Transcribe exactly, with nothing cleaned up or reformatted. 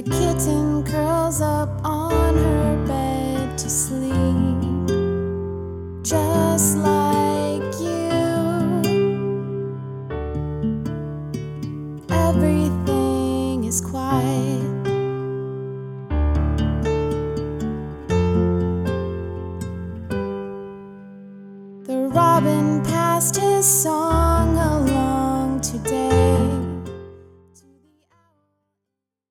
kitten curls up on her bed to sleep, just like you. Everything is quiet. The robin passed his song